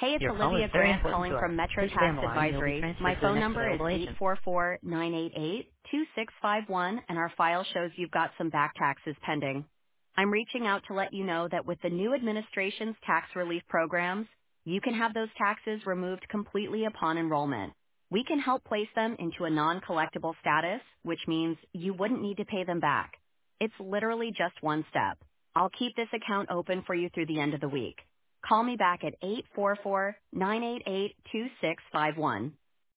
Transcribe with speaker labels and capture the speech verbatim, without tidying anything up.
Speaker 1: Hey, it's
Speaker 2: Your call is
Speaker 1: Olivia
Speaker 2: very
Speaker 1: Grant
Speaker 2: important
Speaker 1: calling
Speaker 2: to us.
Speaker 1: from Metro
Speaker 2: Please stay on
Speaker 1: Tax
Speaker 2: the line and you'll be
Speaker 1: Advisory.
Speaker 2: transferred
Speaker 1: My
Speaker 2: to the
Speaker 1: phone
Speaker 2: next
Speaker 1: number is
Speaker 2: available
Speaker 1: eight
Speaker 2: agent.
Speaker 1: four four, nine eight eight, two six five one, and our file shows you've got some back taxes pending. I'm reaching out to let you know that with the new administration's tax relief programs, you can have those taxes removed completely upon enrollment. We can help place them into a non-collectible status, which means you wouldn't need to pay them back. It's literally just one step. I'll keep this account open for you through the end of the week. Call me back at eight four four, nine eight eight, two six five one.